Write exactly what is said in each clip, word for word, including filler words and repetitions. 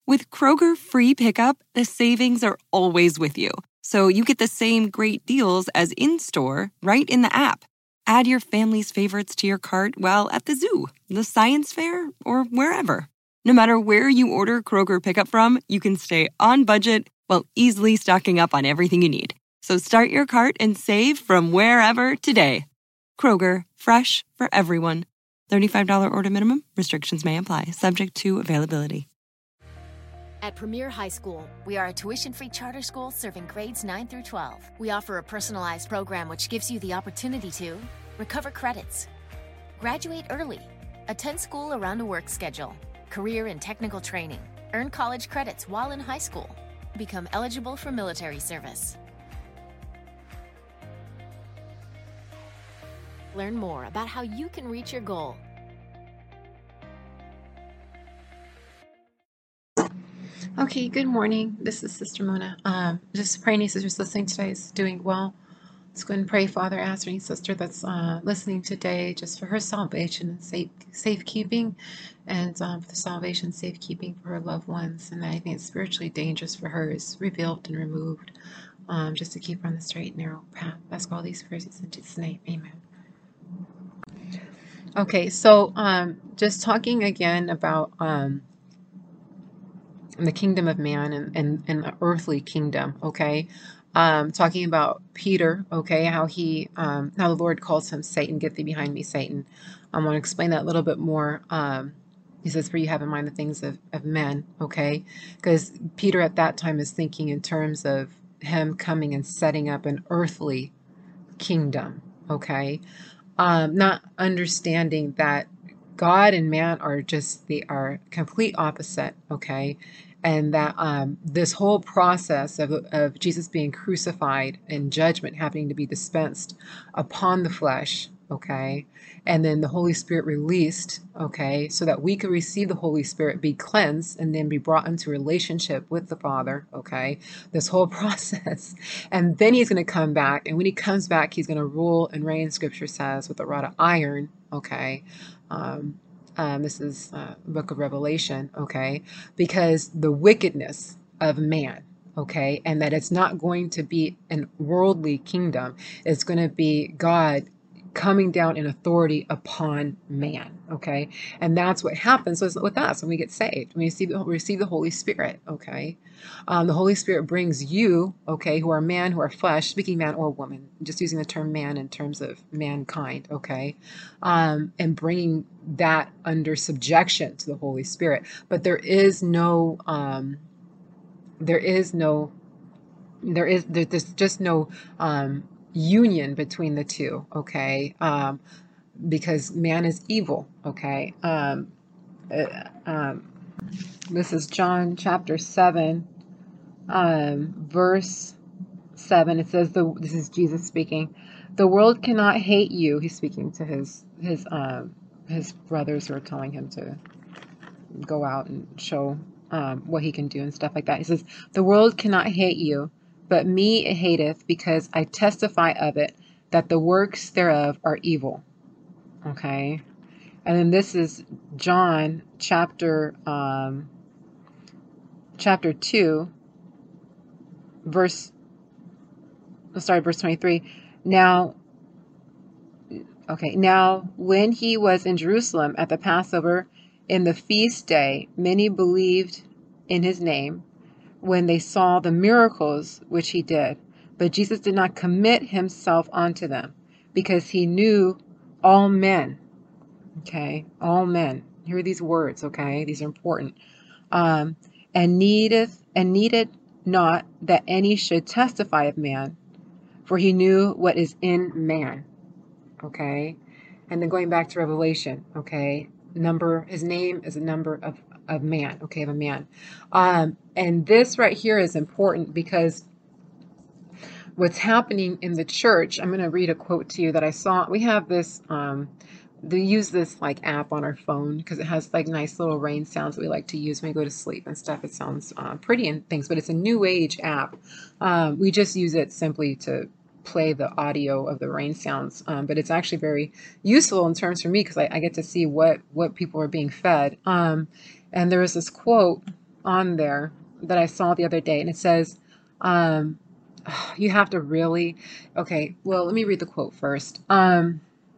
With Kroger Free Pickup, the savings are always with you. So you get the same great deals as in-store right in the app. Add your family's favorites to your cart while at the zoo, the science fair, or wherever. No matter where you order Kroger Pickup from, you can stay on budget while easily stocking up on everything you need. So start your cart and save from wherever today. Kroger, fresh for everyone. thirty-five dollars order minimum. Restrictions may apply, subject to availability. At Premier High School, we are a tuition-free charter school serving grades nine through twelve. We offer a personalized program which gives you the opportunity to recover credits, graduate early, attend school around a work schedule, career and technical training, earn college credits while in high school, become eligible for military service. Learn more about how you can reach your goal. Okay, good morning. This is Sister Mona. Um, just praying any sisters listening today is doing well. Let's go ahead and pray, Father. Ask any sister that's uh, listening today just for her salvation and safe safekeeping, and um, for the salvation and safekeeping for her loved ones, and anything that's spiritually dangerous for her is revealed and removed, um, just to keep her on the straight and narrow path. Ask all these prayers in Jesus' name. Amen. Okay, so um, just talking again about um, the kingdom of man and, and, and the earthly kingdom, okay? Um, talking about Peter, okay, how he, um, how the Lord calls him Satan, get thee behind me, Satan. I want to explain that a little bit more. Um, he says, for you have in mind the things of, of men, okay? Because Peter at that time is thinking in terms of him coming and setting up an earthly kingdom, okay? Um, not understanding that God and man are just, they are complete opposite, okay? And that um, this whole process of, of Jesus being crucified and judgment happening to be dispensed upon the flesh, okay? And then the Holy Spirit released, okay? So that we could receive the Holy Spirit, be cleansed, and then be brought into relationship with the Father, okay? This whole process. And then he's going to come back. And when he comes back, he's going to rule and reign, Scripture says, with a rod of iron, okay? Um, um, this is uh, the book of Revelation, okay? Because the wickedness of man, okay? And that it's not going to be an worldly kingdom. It's going to be God coming down in authority upon man, okay? And that's what happens with us when we get saved. We receive, we receive the Holy Spirit, okay? Um, the Holy Spirit brings you, okay, who are man, who are flesh, speaking man or woman, just using the term man in terms of mankind, okay? Um, and bringing that under subjection to the Holy Spirit. But there is no, um, there is no, there is, there, there's just no, um, union between the two, okay? Um, because man is evil, okay? Um, uh, um, this is John chapter seven, um, verse seven. It says, the, this is Jesus speaking, the world cannot hate you. He's speaking to his, his, um, his brothers who are telling him to go out and show um, what he can do and stuff like that. He says, the world cannot hate you, but me it hateth, because I testify of it, that the works thereof are evil. Okay. And then this is John chapter, um, chapter two, verse, sorry, verse twenty-three. Now, okay, now when he was in Jerusalem at the Passover in the feast day, many believed in his name when they saw the miracles which he did. But Jesus did not commit himself unto them, because he knew all men. Okay, all men. Hear these words, okay? These are important. Um, and needeth and needed not that any should testify of man, for he knew what is in man. Okay? And then going back to Revelation, okay? Number, his name is a number of of man, okay, of a man. Um, and this right here is important, because what's happening in the church, I'm going to read a quote to you that I saw. We have this, um, they use this like app on our phone because it has like nice little rain sounds that we like to use when we go to sleep and stuff. It sounds uh, pretty and things, but it's a new age app. Um, we just use it simply to play the audio of the rain sounds, um, but it's actually very useful in terms for me, because I, I get to see what what people are being fed. Um, and there was this quote on there that I saw the other day, and it says, um, you have to really, okay, well, let me read the quote first. Um,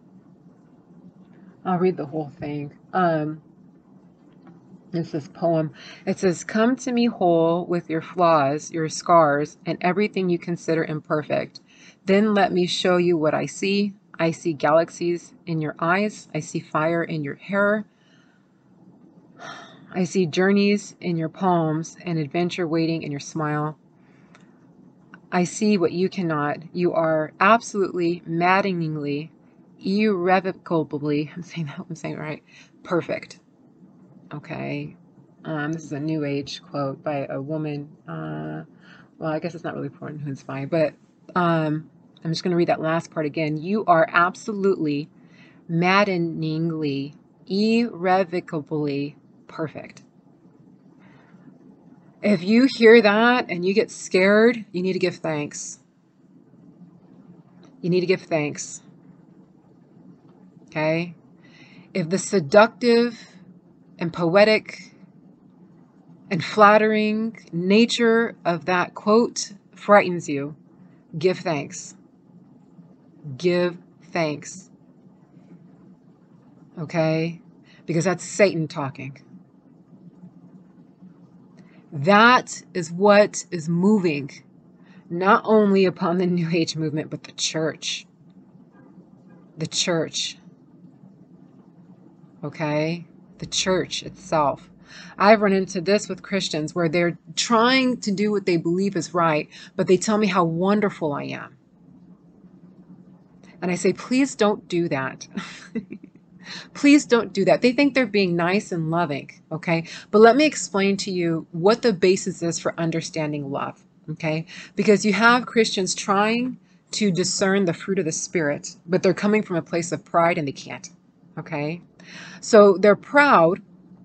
I'll read the whole thing. Um, it's this poem. It says, "Come to me whole with your flaws, your scars, and everything you consider imperfect. Then let me show you what I see. I see galaxies in your eyes. I see fire in your hair. I see journeys in your palms and adventure waiting in your smile. I see what you cannot. You are absolutely, maddeningly, irrevocably," I'm saying that, I'm saying it right, "perfect." Okay. Um, this is a New Age quote by a woman. Uh, well, I guess it's not really important who it's by, but um, I'm just going to read that last part again. "You are absolutely, maddeningly, irrevocably perfect." If you hear that and you get scared, you need to give thanks. You need to give thanks. Okay? If the seductive and poetic and flattering nature of that quote frightens you, give thanks. Give thanks. Okay? Because that's Satan talking. That is what is moving, not only upon the New Age movement, but the church. The church. Okay? The church itself. I've run into this with Christians where they're trying to do what they believe is right, but they tell me how wonderful I am. And I say, please don't do that. Please don't do that. They think they're being nice and loving, okay? But let me explain to you what the basis is for understanding love, okay? Because you have Christians trying to discern the fruit of the Spirit, but they're coming from a place of pride and they can't, okay? So they're proud.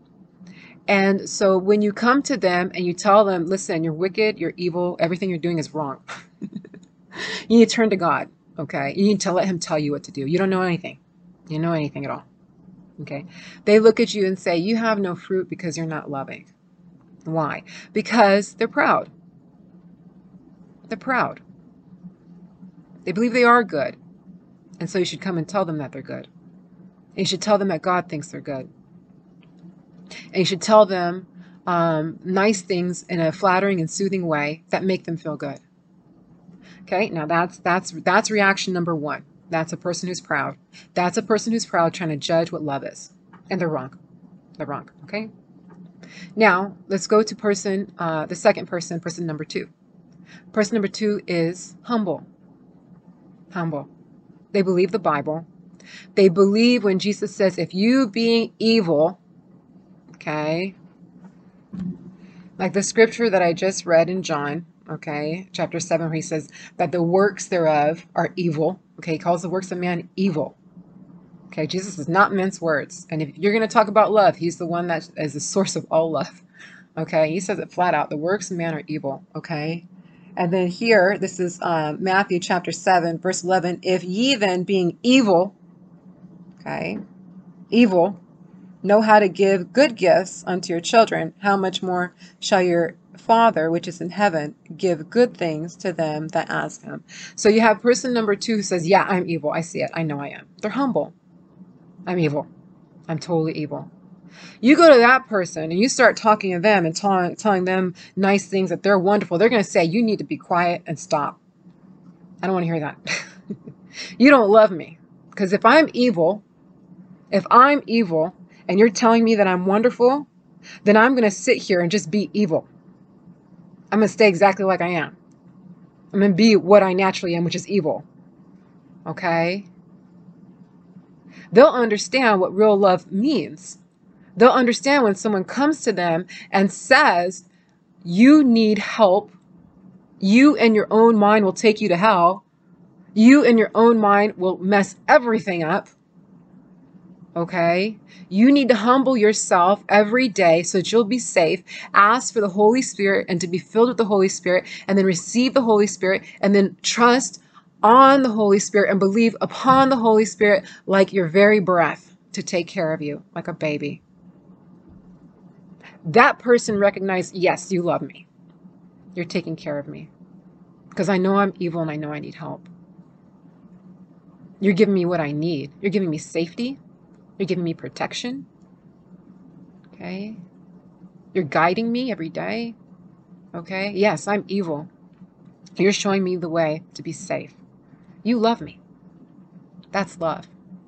And so when you come to them and you tell them, listen, you're wicked, you're evil, everything you're doing is wrong. You need to turn to God, okay? You need to let him tell you what to do. You don't know anything. You don't know anything at all. Okay. They look at you and say, you have no fruit because you're not loving. Why? Because they're proud. They're proud. They believe they are good. And so you should come and tell them that they're good. And you should tell them that God thinks they're good. And you should tell them um, nice things in a flattering and soothing way that make them feel good. Okay. Now that's, that's, that's reaction number one. That's a person who's proud. That's a person who's proud trying to judge what love is. And they're wrong. They're wrong. Okay? Now, let's go to person, uh, the second person, person number two. Person number two is humble. Humble. They believe the Bible. They believe when Jesus says, if you being evil, okay, like the scripture that I just read in John, okay, chapter seven, where he says that the works thereof are evil. Okay, he calls the works of man evil. Okay, Jesus does not mince words. And if you're going to talk about love, he's the one that is the source of all love. Okay, he says it flat out. The works of man are evil. Okay, and then here, this is uh, Matthew chapter seven, verse eleven. If ye then, being evil, okay, evil, know how to give good gifts unto your children, how much more shall your Father, which is in heaven, give good things to them that ask him. So you have person number two who says, yeah, I'm evil. I see it. I know I am. They're humble. I'm evil. I'm totally evil. You go to that person and you start talking to them and t- telling them nice things that they're wonderful. They're going to say, you need to be quiet and stop. I don't want to hear that. You don't love me. Because if I'm evil, if I'm evil and you're telling me that I'm wonderful, then I'm going to sit here and just be evil. I'm going to stay exactly like I am. I'm going to be what I naturally am, which is evil. Okay? They'll understand what real love means. They'll understand when someone comes to them and says, you need help. You and your own mind will take you to hell. You and your own mind will mess everything up. Okay? You need to humble yourself every day so that you'll be safe. Ask for the Holy Spirit and to be filled with the Holy Spirit, and then receive the Holy Spirit, and then trust on the Holy Spirit and believe upon the Holy Spirit like your very breath to take care of you like a baby. that person recognized, yes, you love me. You're taking care of me. Because I know I'm evil and I know I need help. You're giving me what I need. You're giving me safety. You're giving me protection. Okay? You're guiding me every day. Okay? Yes, I'm evil. You're showing me the way to be safe. You love me. That's love.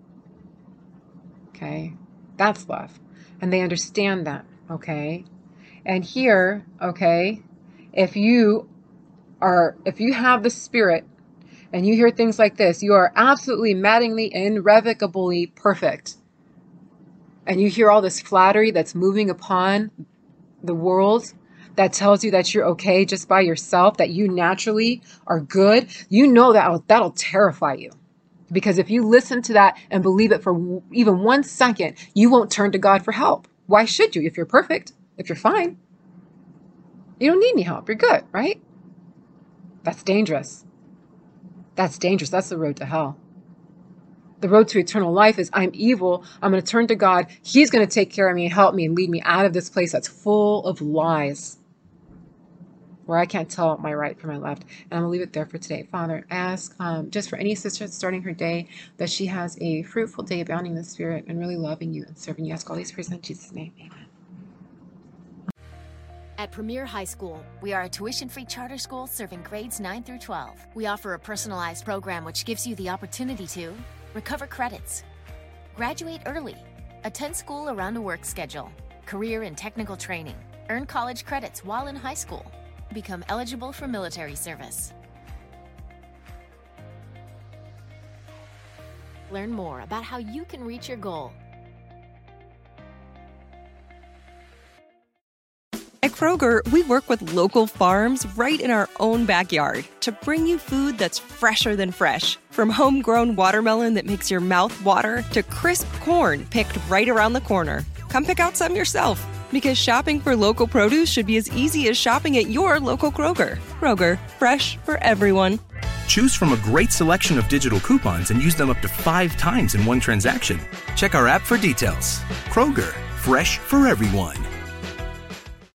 Okay? That's love. And they understand that. Okay? And here, okay, if you are, if you have the Spirit and you hear things like this, you are absolutely, maddeningly, irrevocably perfect. And you hear all this flattery that's moving upon the world that tells you that you're okay just by yourself, that you naturally are good, you know that that'll terrify you. Because if you listen to that and believe it for even one second, you won't turn to God for help. Why should you? If you're perfect, if you're fine, you don't need any help. You're good, right? That's dangerous. That's dangerous. That's the road to hell. The road to eternal life is I'm evil. I'm going to turn to God. He's going to take care of me and help me and lead me out of this place that's full of lies, where I can't tell my right from my left. And I'm going to leave it there for today. Father, ask um, just for any sister starting her day that she has a fruitful day, abounding in the Spirit and really loving you and serving you. Ask all these prayers in Jesus' name. Amen. At Premier High School, we are a tuition-free charter school serving grades nine through twelve. We offer a personalized program which gives you the opportunity to recover credits, graduate early, attend school around a work schedule, career and technical training, earn college credits while in high school, become eligible for military service. Learn more about how you can reach your goal. At Kroger, we work with local farms right in our own backyard to bring you food that's fresher than fresh. From homegrown watermelon that makes your mouth water to crisp corn picked right around the corner. Come pick out some yourself, because shopping for local produce should be as easy as shopping at your local Kroger. Kroger, fresh for everyone. Choose from a great selection of digital coupons and use them up to five times in one transaction. Check our app for details. Kroger, fresh for everyone.